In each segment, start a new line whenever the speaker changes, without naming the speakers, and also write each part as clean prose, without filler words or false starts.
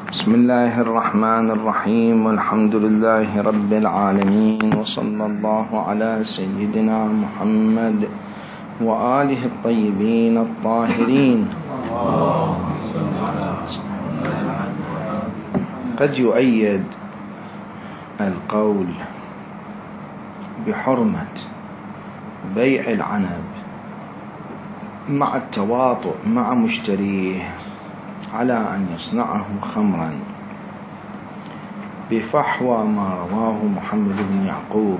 بسم الله الرحمن الرحيم، والحمد لله رب العالمين، وصلى الله على سيدنا محمد وآله الطيبين الطاهرين. قد يؤيد القول بحرمة بيع العنب مع التواطؤ مع مشتريه على أن يصنعه خمرا بفحوى ما رواه محمد بن يعقوب.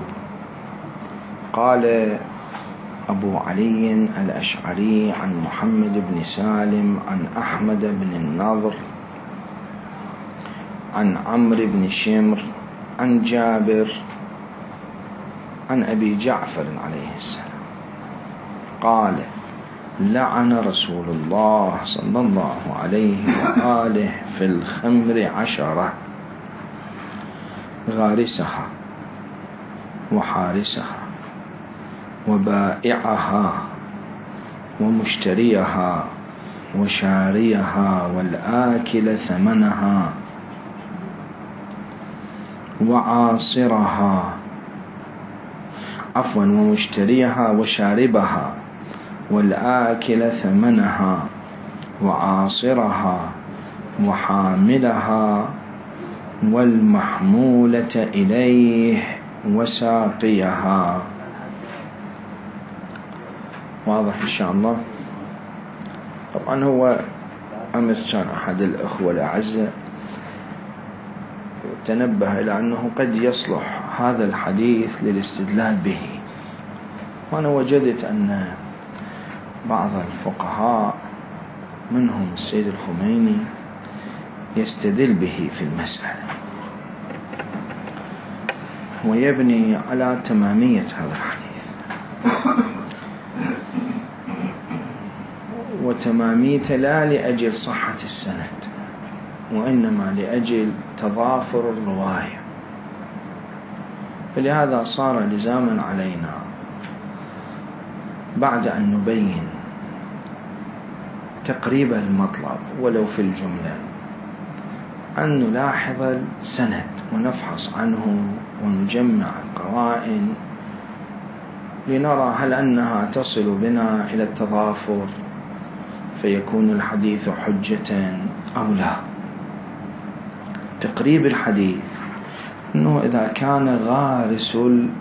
قال أبو علي الأشعري عن محمد بن سالم عن أحمد بن النضر عن عمرو بن شمر عن جابر عن أبي جعفر عليه السلام قال: لعن رسول الله صلى الله عليه وآله في الخمر 10: غارسها وحارسها وبائعها ومشتريها وشاريها والآكل ثمنها وعاصرها ومشتريها وشاربها والآكل ثمنها وعاصرها وحاملها والمحمولة إليه وساقيها. واضح إن شاء الله. طبعا هو أمس كان أحد الأخوة الأعزاء تنبه إلى أنه قد يصلح هذا الحديث للاستدلال به، وأنا وجدت أن بعض الفقهاء منهم السيد الخميني يستدل به في المسألة ويبني على تمامية هذا الحديث، وتماميته لا لأجل صحة السند وإنما لأجل تضافر الرواية. فلهذا صار لزاما علينا بعد أن نبين تقريب المطلب ولو في الجملة أن نلاحظ السند ونفحص عنه ونجمع القرائن لنرى هل أنها تصل بنا إلى التضافر فيكون الحديث حجة أو لا. تقريب الحديث أنه إذا كان غارس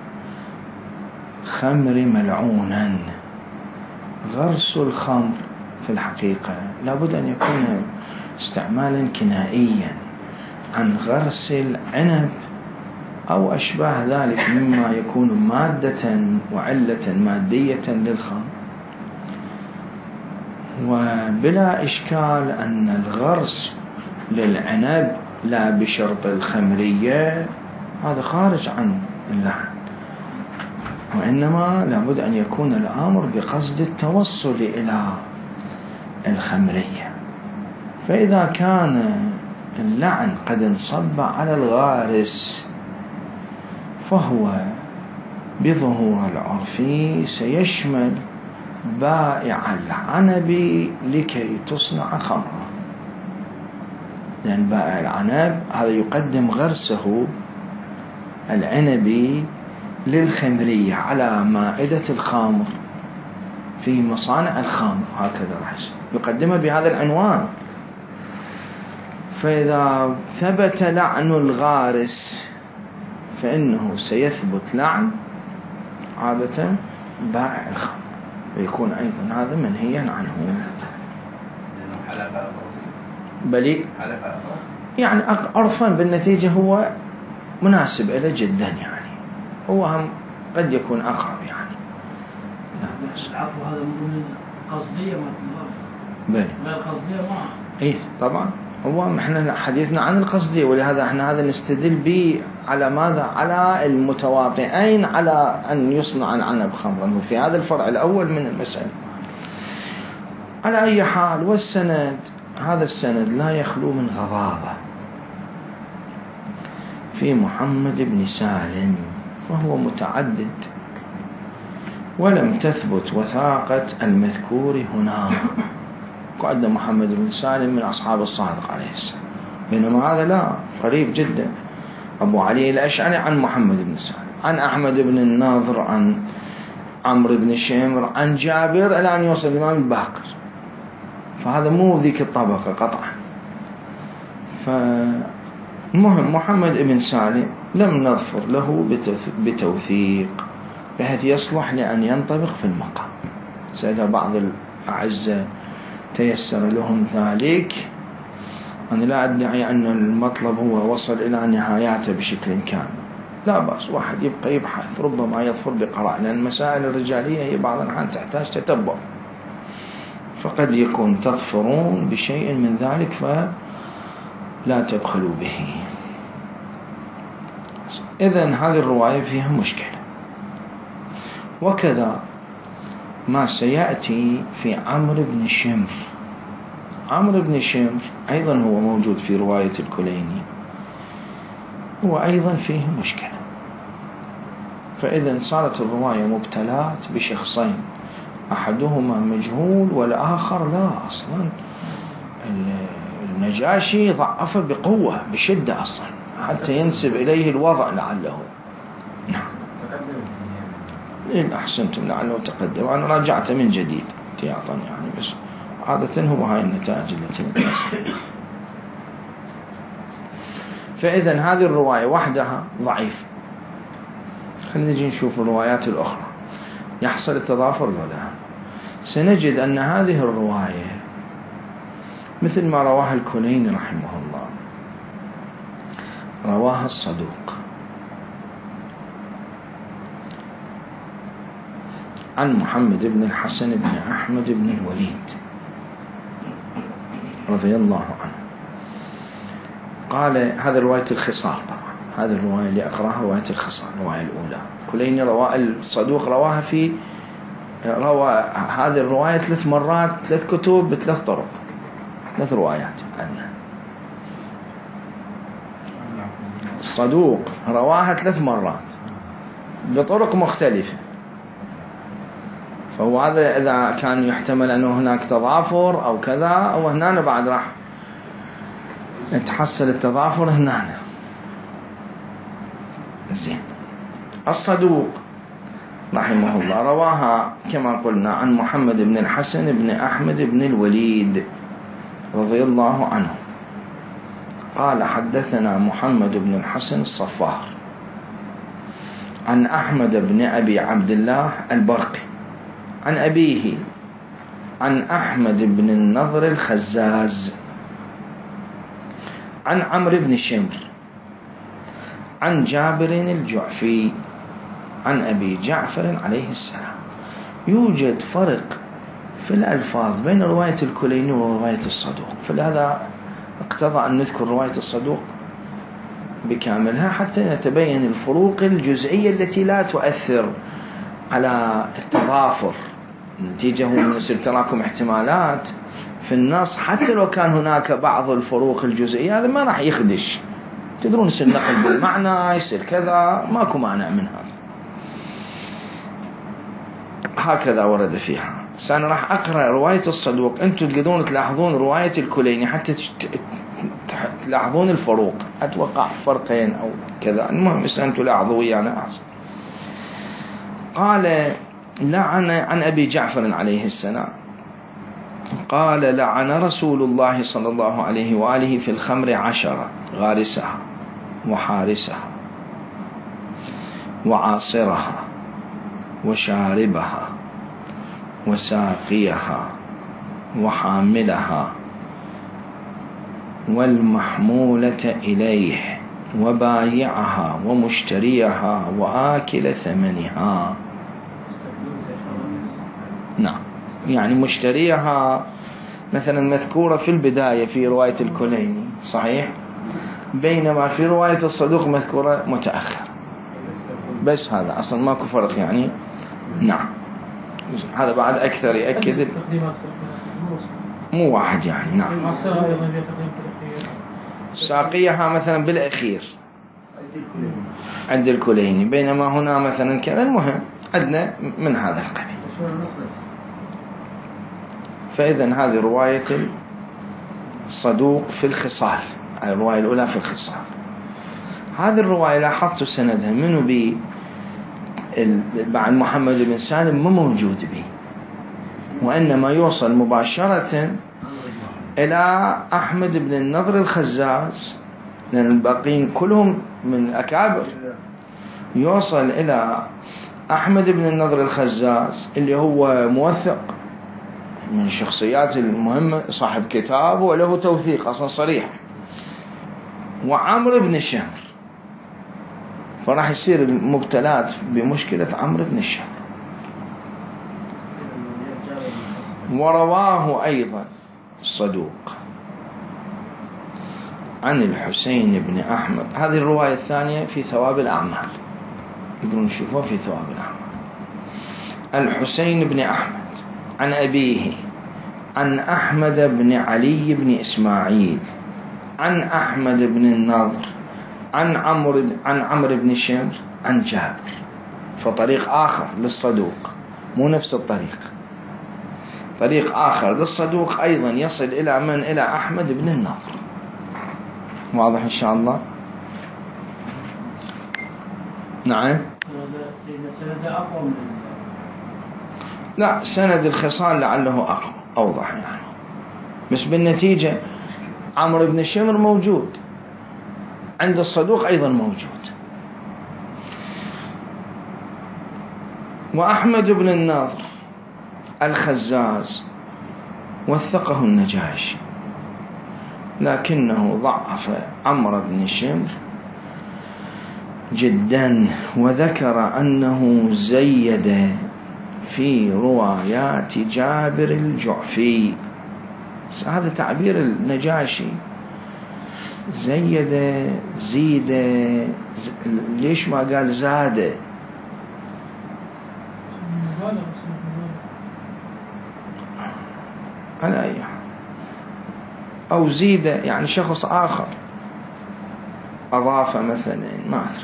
الخمر ملعونا، غرس الخمر في الحقيقة لابد أن يكون استعمالا كنائيا عن غرس العنب أو أشباه ذلك مما يكون مادة وعلة مادية للخمر. وبلا إشكال أن الغرس للعنب لا بشرط الخمرية هذا خارج عن اللعن، وإنما لابد أن يكون الأمر بقصد التوصل إلى الخمرية. فإذا كان اللعن قد انصب على الغارس فهو بظهور العرف سيشمل بائع العنب لكي تصنع خمرا، لأن بائع العنب هذا يقدم غرسه العنبي للخمرية على مائدة الخمر في مصانع الخمر، هكذا راح يقدمها بهذا العنوان. فإذا ثبت لعن الغارس فإنه سيثبت لعن عادة بائع الخمر، ويكون أيضا هذا منهيا عنه. بل يعني عرفا بالنتيجة هو مناسب إلى جدا، يعني هو هم قد يكون أقرب يعني.
العفو هذا من قصدية ما القصدية ما
إيه طبعا هو إحنا حديثنا عن القصدية، ولهذا إحنا هذا نستدل به على ماذا؟ على المتواطئين على أن يصنع العنب خمرا، وفي هذا الفرع الأول من المسألة. على أي حال، والسند هذا السند لا يخلو من غضاضة في محمد بن سالم، فهو متعدد ولم تثبت وثاقة المذكور هنا. وعندنا محمد بن سالم من أصحاب الصادق عليه السلام، بينما هذا لا، قريب جدا. أبو علي الأشعري عن محمد بن سالم، عن أحمد بن النضر، عن عمرو بن شمر، عن جابر، إلى أن يوصل الإمام الباقر. فهذا مو ذيك الطبقة قطعا. فالمهم محمد بن سالم لم نظفر له بتوثيق بحيث يصلح لأن ينطبق في المقام. سيدا بعض الأعزة تيسر لهم ذلك، أنا لا أدعي أن المطلب هو وصل إلى نهاياته بشكل كامل، لا بأس، واحد يبقى يبحث، ربما يظفر بقراءة، لأن المسائل الرجالية هي بعض الأحيان تحتاج تتبع، فقد يكون تظفرون بشيء من ذلك فلا تبخلوا به. إذن هذه الرواية فيها مشكلة. وكذا ما سيأتي في عمرو بن شمر. عمرو بن شمر أيضا هو موجود في رواية الكليني، هو أيضا فيه مشكلة. فإذا صارت الرواية مبتلات بشخصين، أحدهما مجهول والآخر لا، أصلا النجاشي ضعفه بقوة بشدة أصلا حتى ينسب إليه الوضع لعله. نعم إن أحسنتم لعله تقدم. أنا راجعت من جديد احتياطا يعني، بس عادة هو هاي النتائج التي نتحصل. فإذا هذه الرواية وحدها ضعيف. خلينا نجي نشوف الروايات الأخرى يحصل التضافر ولا. سنجد أن هذه الرواية مثل ما رواها الكليني رحمه الله، رواها الصدوق عن محمد بن الحسن بن أحمد بن الوليد رضي الله عنه. قال هذا رواية الخصال، طبعا هذه الرواية اللي أقرأها رواية الخصال، الرواية الأولى. كليني الصدوق رواها في هذه الرواية 3 مرات، 3 كتب ب3 طرق، 3 روايات عندنا. الصدوق رواها 3 مرات بطرق مختلفة. فهو هذا إذا كان يحتمل أنه هناك تضافر أو كذا، أو هنا بعد راح تحصل التضافر هنا. زين. الصدوق رحمه الله رواها كما قلنا عن محمد بن الحسن بن أحمد بن الوليد رضي الله عنه. قال حدثنا محمد بن الحسن الصفار عن أحمد بن أبي عبد الله البرقي عن أبيه عن أحمد بن النضر الخزاز عن عمرو بن شمر عن جابر الجعفي عن أبي جعفر عليه السلام. يوجد فرق في الألفاظ بين رواية الكليني ورواية الصدوق، فلهذا اقتضى أن نذكر رواية الصدوق بكاملها حتى نتبين الفروق الجزئية التي لا تؤثر على التضافر. نتيجة من يصير تراكم احتمالات في النص، حتى لو كان هناك بعض الفروق الجزئية هذا ما راح يخدش. تدرون يصير نقل بالمعنى، يصير كذا، ماكو مانع من هذا. هكذا ورد فيها. سأنا راح أقرأ رواية الصدوق، أنتم تقدرون تلاحظون رواية الكليني حتى تلاحظون الفروق. أتوقع فرقين أو كذا، المهم أنتم لاحظوا ويانا أحسن. قال لعن عن أبي جعفر عليه السلام قال لعن رسول الله صلى الله عليه وآله في الخمر 10 غارسها وحارسها وعاصرها وشاربها وساقيها وحاملها والمحمولة إليه وبايعها ومشتريها وآكل ثمنها. نعم، يعني مشتريها مثلا مذكورة في البداية في رواية الكليني صحيح، بينما في رواية الصدوق مذكورة متأخر. بس هذا أصلا ماكو فرق يعني. نعم، هذا بعد أكثر يأكد مو واحد يعني. نعم، ساقيها مثلا بالأخير عند الكليني، بينما هنا مثلا كذا. المهم عندنا من هذا القبيل. فإذن هذه رواية الصدوق في الخصال الرواية الأولى في الخصال. هذه الرواية لاحظت سندها منه بعد محمد بن سالم ما موجود به، وإنما يوصل مباشرة إلى أحمد بن النضر الخزاز، لأن الباقين كلهم من أكابر. يوصل إلى أحمد بن النضر الخزاز اللي هو موثق من الشخصيات المهمة، صاحب كتاب وله توثيق أصلا صريح، وعمرو بن شمر. فراح يصير المبتلات بمشكلة عمرو بن شمر. ورواه أيضا الصدوق عن الحسين بن أحمد. هذه الرواية الثانية في ثواب الأعمال، يقولون نشوفها في ثواب الأعمال. الحسين بن أحمد عن أبيه عن أحمد بن علي بن إسماعيل عن أحمد بن النضر عن عمرو بن شمر عن جابر. فطريق آخر للصدوق، مو نفس الطريق، طريق آخر للصدوق أيضا يصل إلى من؟ إلى أحمد بن النضر. واضح إن شاء الله؟ نعم.
سند أقوى من
لا، سند الخصال لعله أقوى أوضح يعني، بس بالنتيجة عمرو بن شمر موجود عند الصدوق أيضا موجود. وأحمد بن النضر الخزاز وثقه النجاشي، لكنه ضعف عمرو بن شمر جدا، وذكر أنه زيد في روايات جابر الجعفي. هذا تعبير النجاشي، زيد ليش ما قال زاد؟ على أي أو زيد يعني شخص آخر أضاف مثلا، ما أدري.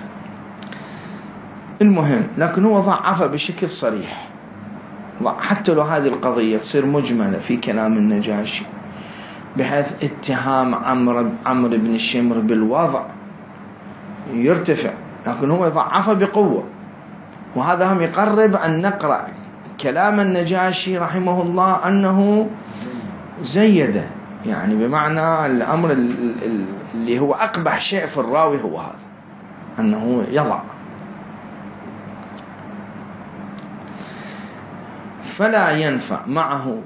المهم لكن هو ضعف بشكل صريح، حتى لو هذه القضية تصير مجملة في كلام النجاشي بحيث اتهام عمرو بن الشمر بالوضع يرتفع، لكن هو ضعف بقوة. وهذا هم يقرب أن نقرأ كلام النجاشي رحمه الله أنه زيد، يعني بمعنى الأمر اللي هو أقبح شيء في الراوي هو هذا، أنه يضع. فلا ينفع معه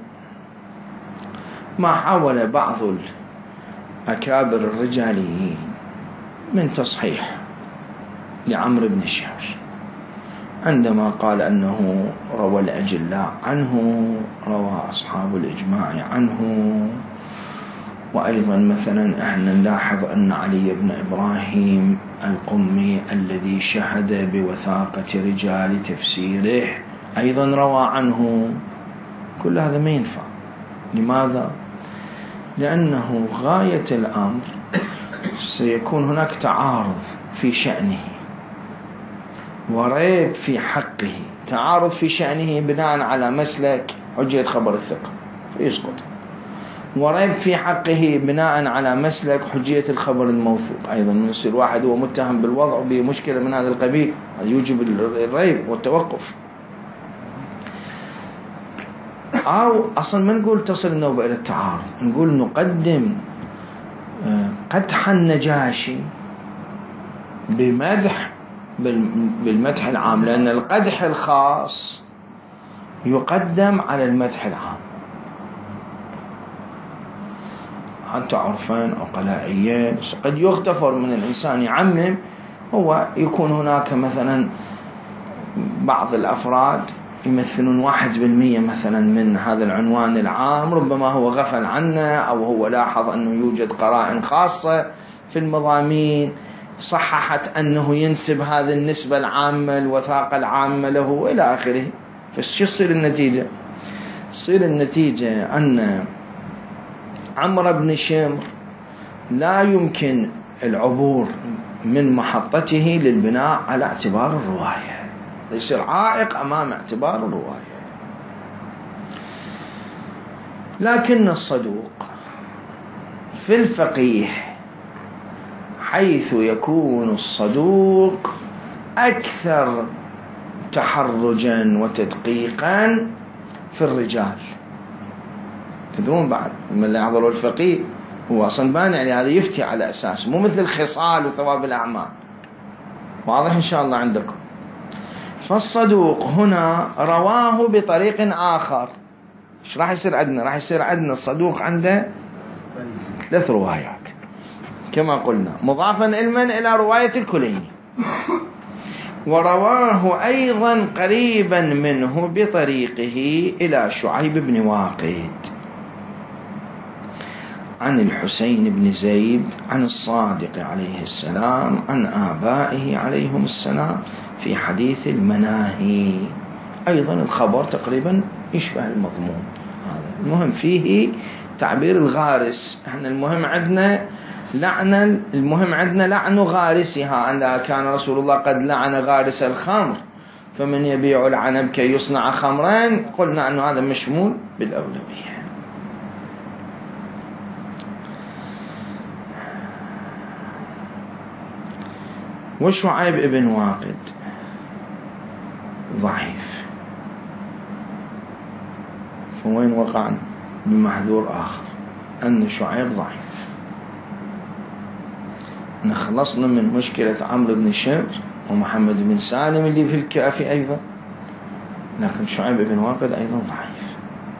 ما حاول بعض الأكابر الرجاليين من تصحيح لعمرو بن شمر، عندما قال أنه روى الأجلاء عنه، روى أصحاب الإجماع عنه. وأيضا مثلا احنا نلاحظ أن علي بن إبراهيم القمي الذي شهد بوثاقة رجال تفسيره أيضا روى عنه. كل هذا ما ينفع. لماذا؟ لأنه غاية الأمر سيكون هناك تعارض في شأنه وريب في حقه. تعارض في شأنه بناء على مسلك حجية خبر الثقة فيسقط، وريب في حقه بناء على مسلك حجية الخبر الموثوق. أيضا يصير واحد هو متهم بالوضع بمشكلة من هذا القبيل، هذا يوجب الريب والتوقف. أو أصلا ما نقول تصل النوبة إلى التعارض، نقول نقدم قدح النجاشي بالمدح العام، لأن القدح الخاص يقدم على المدح العام. أنت عرفان أو قلائيين قد يغتفر من الإنسان يعمم. هو يكون هناك مثلا بعض الأفراد يمثلون 1% مثلا من هذا العنوان العام، ربما هو غفل عنه أو هو لاحظ أنه يوجد قرائن خاصة في المضامين صححت أنه ينسب هذه النسبة العامة الوثاقة العامة له إلى آخره. فشو تصير النتيجة؟ تصير النتيجة أن عمرو بن شمر لا يمكن العبور من محطته للبناء على اعتبار الرواية، يصير عائق أمام اعتبار الرواية. لكن الصدوق في الفقيه حيث يكون الصدوق أكثر تحرجا وتدقيقا في الرجال. تدرون بعد من اللي يحضروا الفقيه هو أصلا بانع يعني هذا يفتي على أساس، مو مثل الخصال وثواب الأعمال. واضح إن شاء الله عندكم. فالصدوق هنا رواه بطريق آخر. إيش راح يصير عندنا؟ راح يصير عندنا الصدوق عنده 3 روايات كما قلنا، مضافا علما إلى رواية الكليني. ورواه أيضا قريبا منه بطريقه إلى شعيب بن واقد عن الحسين بن زيد عن الصادق عليه السلام عن آبائه عليهم السلام في حديث المناهي. أيضا الخبر تقريبا يشبه المضمون. هذا المهم فيه تعبير الغارس. احنا المهم عندنا لعن غارسها، أن كان رسول الله قد لعن غارس الخمر فمن يبيع العنب كي يصنع خمرا، قلنا أنه هذا مشمول بالأولوية. وشعيب ابن واقد ضعيف، فوين وقعنا بمحذور آخر أن شعيب ضعيف. نخلصنا من مشكلة عمرو بن شمر ومحمد بن سالم اللي في الكافي أيضا، لكن شعيب بن واقد أيضا ضعيف.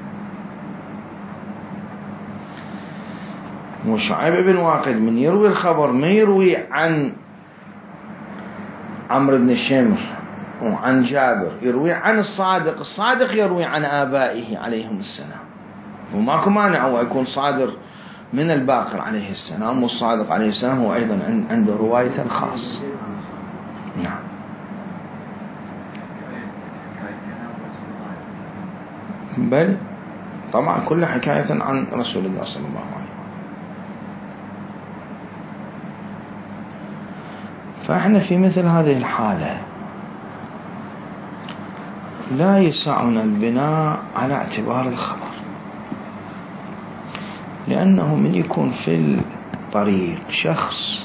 وشعيب بن واقد من يروي الخبر ما يروي عن عمرو بن شمر وعن جابر، يروي عن الصادق. الصادق يروي عن آبائه عليهم السلام، وماكو مانع هو يكون صادر من الباقر عليه السلام، والصادق عليه السلام هو أيضا عنده رواية خاص. نعم. بل طبعا كل حكاية عن رسول الله صلى الله عليه وسلم. فإحنا في مثل هذه الحالة لا يسعنا البناء على اعتبار الخبر، لأنه من يكون في الطريق شخص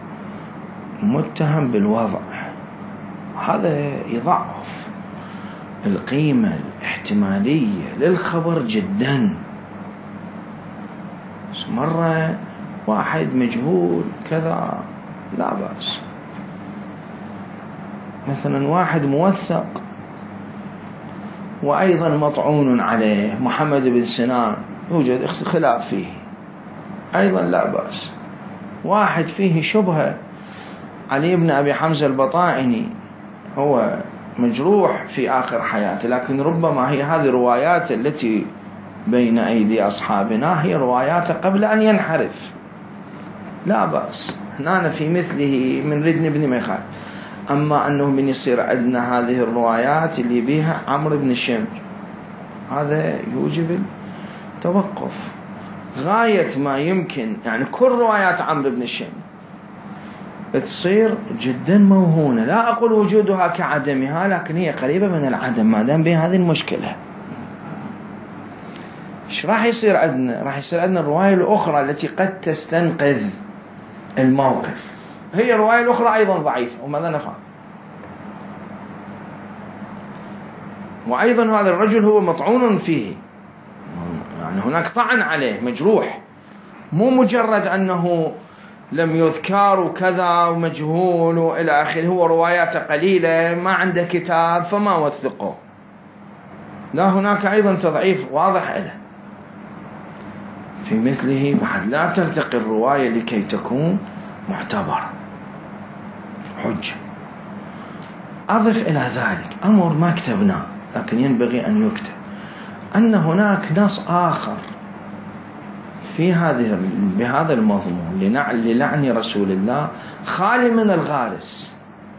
متهم بالوضع، هذا يضعف القيمة الاحتمالية للخبر جدا. مرة واحد مجهول كذا لا بأس، مثلا واحد موثق وأيضا مطعون عليه محمد بن سنان يوجد خلاف فيه أيضا لا بأس. واحد فيه شبهة علي بن أبي حمزة البطائني هو مجروح في آخر حياته، لكن ربما هي هذه روايات التي بين أيدي أصحابنا هي روايات قبل أن ينحرف، لا بأس. هنا في مثله من ردن بن ميخال. أما أنه من يصير عندنا هذه الروايات اللي بها عمرو بن شمر، هذا يوجب التوقف غاية ما يمكن. يعني كل روايات عمرو بن شمر تصير جدا موهونة، لا أقول وجودها كعدمها، لكن هي قريبة من العدم ما دام بها هذه المشكلة. إيش راح يصير عندنا؟ راح يصير عندنا الرواية الأخرى التي قد تستنقذ الموقف، هي الرواية الأخرى أيضا ضعيفة، وماذا نفعل؟ وأيضا هذا الرجل هو مطعون فيه، يعني هناك طعن عليه، مجروح، مو مجرد أنه لم يذكر وكذا ومجهول وإلى آخره، هو رواياته قليلة ما عنده كتاب فما وثقه، لا هناك أيضا تضعيف واضح له. في مثله بعد لا ترتقي الرواية لكي تكون معتبرة حجة. أضف إلى ذلك أمر ما كتبناه لكن ينبغي أن يكتب، أن هناك نص آخر في بهذا المضمون للعن رسول الله خالي من الغارس،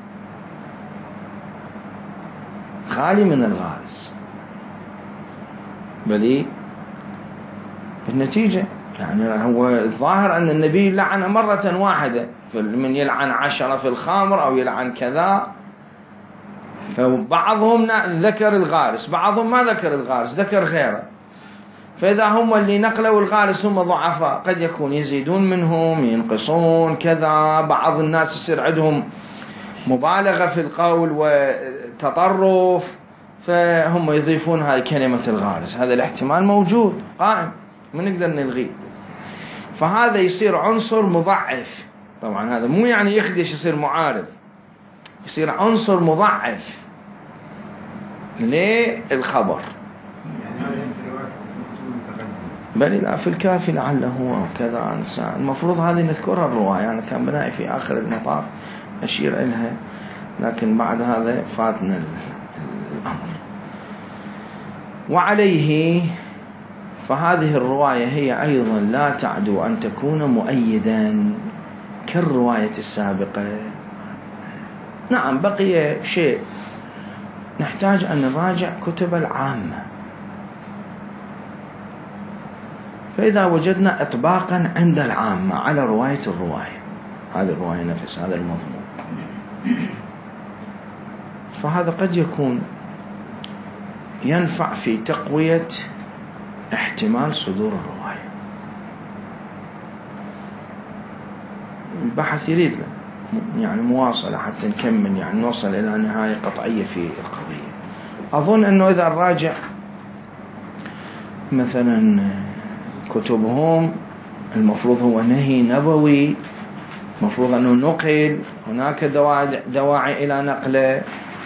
خالي من الغارس، بل بالنتيجة يعني هو الظاهر أن النبي لعن مرة واحدة، من يلعن 10 في الخمر أو يلعن كذا، فبعضهم ذكر الغارس، بعضهم ما ذكر الغارس، ذكر غيره. فإذا هم اللي نقلوا الغارس هم ضعفاء، قد يكون يزيدون منهم ينقصون كذا، بعض الناس يصير عندهم مبالغة في القول وتطرف فهم يضيفون هاي كلمة الغارس. هذا الاحتمال موجود قائم ما نقدر نلغيه، فهذا يصير عنصر مضعف. طبعا هذا مو يعني يخدش يصير معارض، يصير عنصر مضعف للخبر. بل لا في الكافي لعله كذا إنسان. المفروض هذه نذكرها الرواية، أنا كان بنائي في آخر المطاف أشير إلها، لكن بعد هذا فاتنا الأمر. وعليه فهذه الرواية هي أيضا لا تعدو أن تكون مؤيدا كالرواية السابقة. نعم بقي شيء نحتاج أن نراجع كتب العامة، فإذا وجدنا إطباقا عند العامة على رواية الرواية، هذه الرواية نفس هذا المضمون، فهذا قد يكون ينفع في تقوية احتمال صدور الرواية. البحث يريد يعني مواصلة حتى نكمل، يعني نوصل إلى نهاية قطعية في القضية. أظن أنه إذا نراجع مثلا كتبهم المفروض هو نهي نبوي، المفروض أنه نقل، هناك دواعي إلى نقله.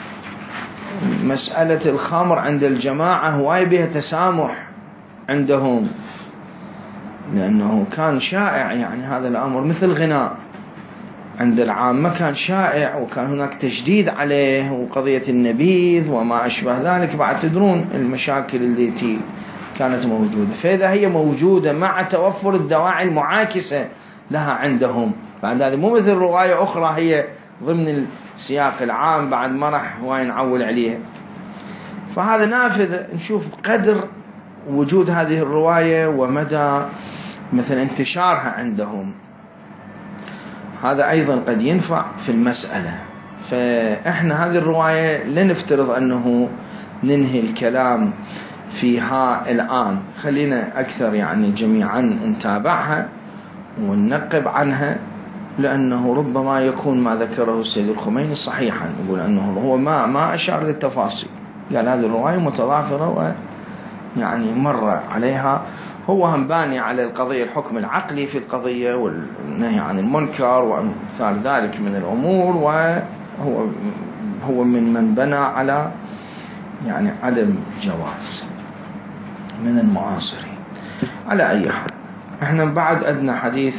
مسألة الخمر عند الجماعة هواي بها تسامح عندهم، لأنه كان شائع يعني هذا الأمر مثل غناء عند العامة كان شائع، وكان هناك تشديد عليه، وقضية النبيذ وما أشبه ذلك. بعد تدرون المشاكل التي كانت موجودة، فإذا هي موجودة مع توفر الدواعي المعاكسة لها عندهم، بعد هذا مو مثل رواية أخرى هي ضمن السياق العام بعد ما راح هواي نعول عليها. فهذا نافذ نشوف قدر وجود هذه الرواية ومدى مثل انتشارها عندهم. هذا أيضا قد ينفع في المسألة. فإحنا هذه الرواية لنفترض أنه ننهي الكلام فيها الآن، خلينا أكثر يعني جميعا نتابعها وننقب عنها، لأنه ربما يكون ما ذكره السيد الخميني صحيحا، يقول أنه هو ما أشار للتفاصيل، قال هذه الرواية متضافرة ويعني مر عليها، هو هم باني على القضية الحكم العقلي في القضية والنهي عن المنكر وأمثال ذلك من الأمور، وهو من بنى على يعني عدم جواز من المعاصرين. على أي حال احنا بعد أدنى حديث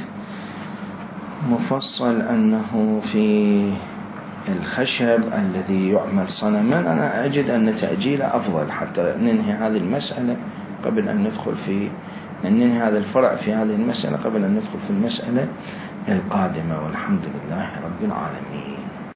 مفصل أنه في الخشب الذي يعمل صنما، أنا أجد أن تأجيله أفضل حتى ننهي هذه المسألة قبل أن ندخل في ننهي هذا الفرع في هذه المسألة قبل أن ندخل في المسألة القادمة. والحمد لله رب العالمين.